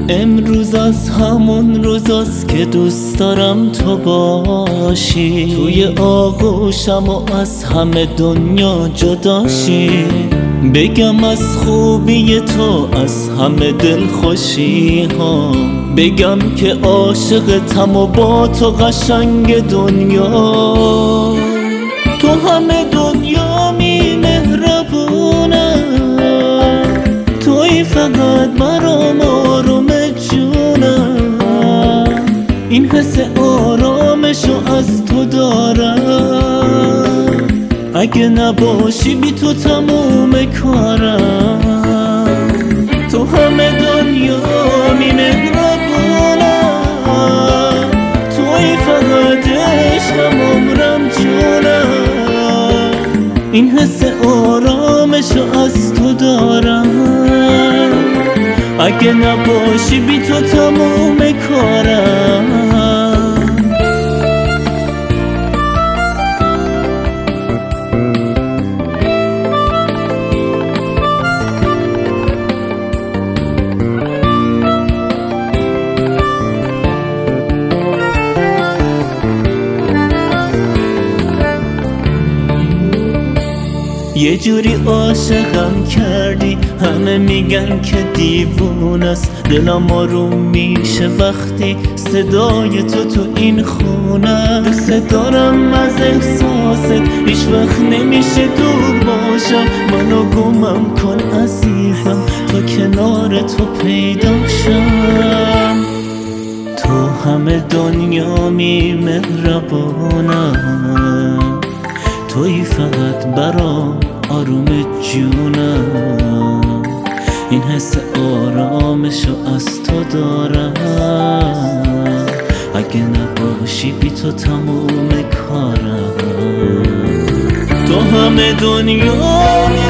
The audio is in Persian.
امروز از همون روزاست که دوست دارم تو باشی، توی آغوشم و از همه دنیا جداشی. بگم از خوبی تو، از همه دلخوشی ها، بگم که عاشقتم و با تو قشنگ دنیا. تو همه دنیامی مهربونم، توی فقط برام آروم جونم. این حس آرامشو از تو دارم، اگه نباشی بی تو تموم کارم. تو همه دنیامی مهربونم، توی فقط عشقم عمرم جونم. این حس آرامشو از تو دارم، اگه نباشی بی تو تموم کارم. یه جوری عاشقم کردی، همه میگن که دیوونه است. دلم آروم میشه وقتی صدای تو این خونه. دوست دارم از احساست، هیچ وقت نمیشه دور باشم. منو گمم کن عزیزم تا کنار تو پیدا شم. تو همه دنیامی مهربونم، توی فقط برام آروم جونم. این حس آرامشو از تو دارم، اگه نباشی بی تو تموم کارم. تو همه دنیا